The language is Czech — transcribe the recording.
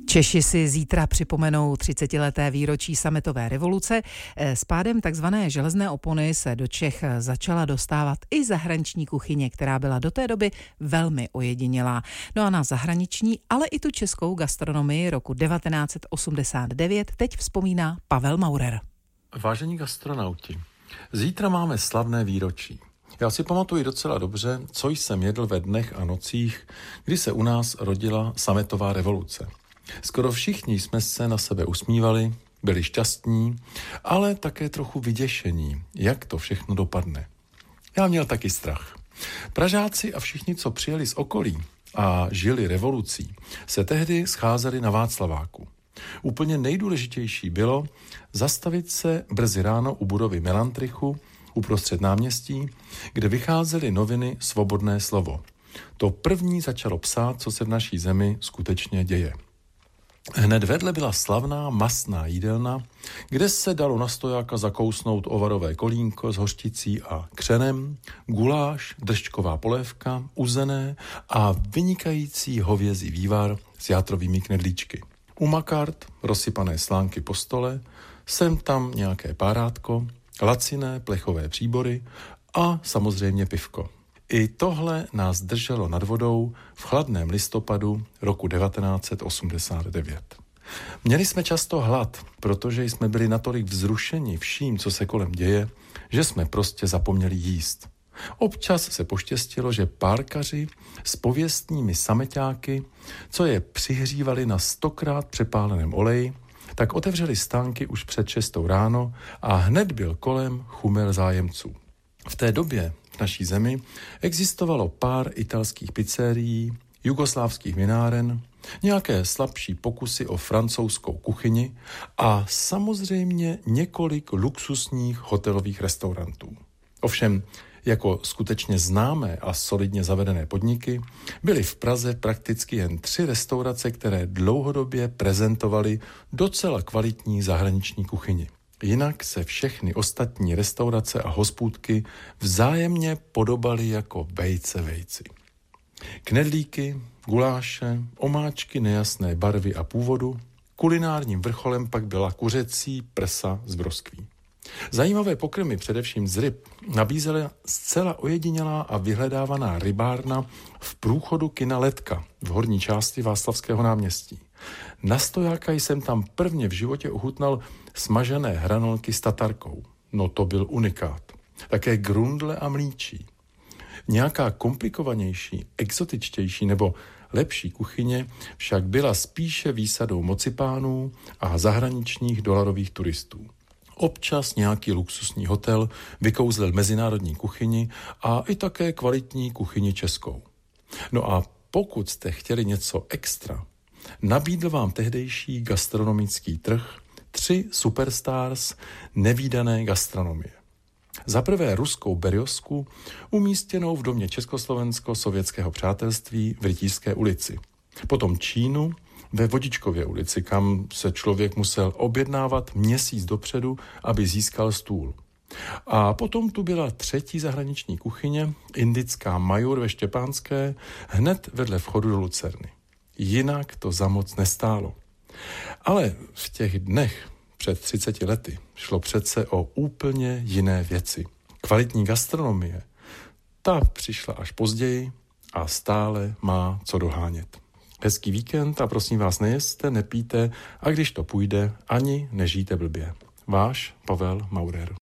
Češi si zítra připomenou 30leté výročí sametové revoluce. S pádem takzvané železné opony se do Čech začala dostávat i zahraniční kuchyně, která byla do té doby velmi ojedinělá. No a na zahraniční, ale i tu českou gastronomii roku 1989 teď vzpomíná Pavel Maurer. Vážení gastronauti, zítra máme slavné výročí. Já si pamatuju docela dobře, co jsem jedl ve dnech a nocích, kdy se u nás rodila sametová revoluce. Skoro všichni jsme se na sebe usmívali, byli šťastní, ale také trochu vyděšení, jak to všechno dopadne. Já měl taky strach. Pražáci a všichni, co přijeli z okolí a žili revolucí, se tehdy scházeli na Václaváku. Úplně nejdůležitější bylo zastavit se brzy ráno u budovy Melantrichu uprostřed náměstí, kde vycházely noviny Svobodné slovo. To první začalo psát, co se v naší zemi skutečně děje. Hned vedle byla slavná masná jídelna, kde se dalo na stojáka zakousnout ovarové kolínko s hořčicí a křenem, guláš, držčková polévka, uzené a vynikající hovězí vývar s játrovými knedlíčky. U makart rozsypané slánky po stole, sem tam nějaké párátko, laciné plechové příbory a samozřejmě pivko. I tohle nás drželo nad vodou v chladném listopadu roku 1989. Měli jsme často hlad, protože jsme byli natolik vzrušeni vším, co se kolem děje, že jsme prostě zapomněli jíst. Občas se poštěstilo, že párkaři s pověstnými sameťáky, co je přihřívali na 100krát přepáleném oleji, tak otevřeli stánky už před 6 ráno a hned byl kolem chumel zájemců. V té době v naší zemi existovalo pár italských pizzerií, jugoslávských vináren, nějaké slabší pokusy o francouzskou kuchyni a samozřejmě několik luxusních hotelových restaurantů. Ovšem, jako skutečně známé a solidně zavedené podniky byly v Praze prakticky jen 3 restaurace, které dlouhodobě prezentovaly docela kvalitní zahraniční kuchyni. Jinak se všechny ostatní restaurace a hospůdky vzájemně podobaly jako vejce vejci. Knedlíky, guláše, omáčky nejasné barvy a původu, kulinárním vrcholem pak byla kuřecí prsa z broskví. Zajímavé pokrmy, především z ryb, nabízela zcela ojedinělá a vyhledávaná rybárna v průchodu kina Letka v horní části Václavského náměstí. Na stojáka jsem tam prvně v životě ochutnal smažené hranolky s tatarkou. No to byl unikát. Také grundle a mlíčí. Nějaká komplikovanější, exotičtější nebo lepší kuchyně však byla spíše výsadou mocipánů a zahraničních dolarových turistů. Občas nějaký luxusní hotel vykouzlil mezinárodní kuchyni a i také kvalitní kuchyni českou. No a pokud jste chtěli něco extra, nabídl vám tehdejší gastronomický trh 3 superstars nevídané gastronomie. Za prvé ruskou Berjozku, umístěnou v domě Československo-sovětského přátelství v Rytířské ulici. Potom Čínu ve Vodičkově ulici, kam se člověk musel objednávat měsíc dopředu, aby získal stůl. A potom tu byla 3. zahraniční kuchyně, indická Majur ve Štěpánské, hned vedle vchodu do Lucerny. Jinak to za moc nestálo. Ale v těch dnech před 30 lety šlo přece o úplně jiné věci. Kvalitní gastronomie, ta přišla až později a stále má co dohánět. Hezký víkend a prosím vás, nejezte, nepijte a když to půjde, ani nežijte blbě. Váš Pavel Maurer.